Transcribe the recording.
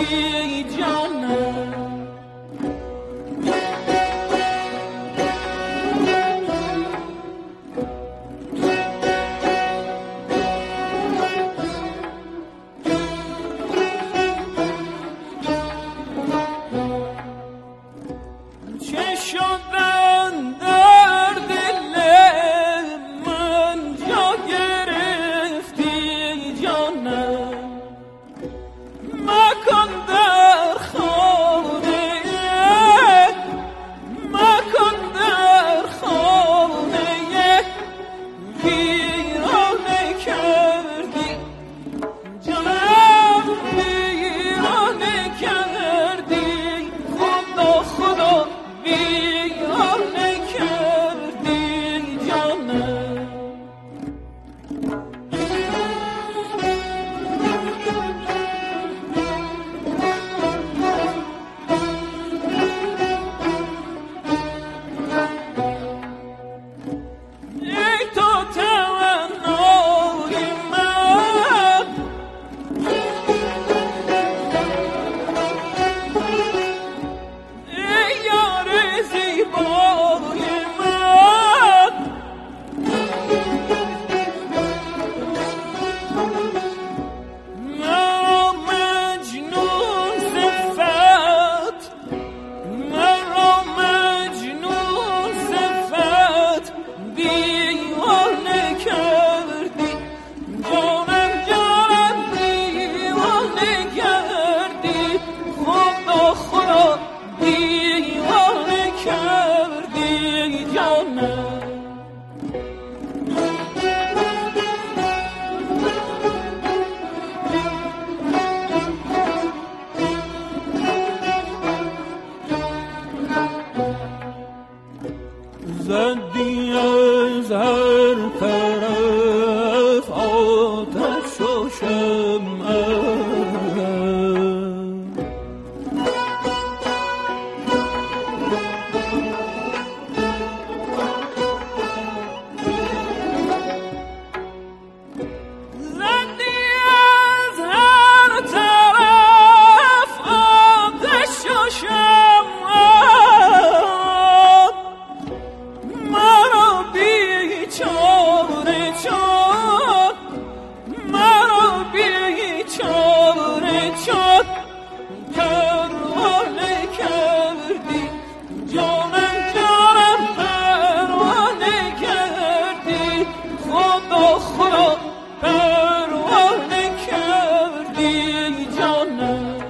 کردی جانم. چه شدن در دل من جا گرفتی جانم. مکن در خانه ویرانه کردی جانم، ویرانه کردی خدا ویرانه کردی جانم. ای تو تمنای من، ای یار زیبای من، مرا مجنون صفت، مرا مجنون صفت دیوانه کردی جانم، جانم دیوانه کردی خدا دیوانه کردی جانم. زدی از هر طرف آتش و شمع، زدی از هر طرف آتش و شمع، مرا بیچاره چون، مرا بیچاره چون پروانه کردی جانم، جانم پروانه کردی خدا پروانه کردی جانم.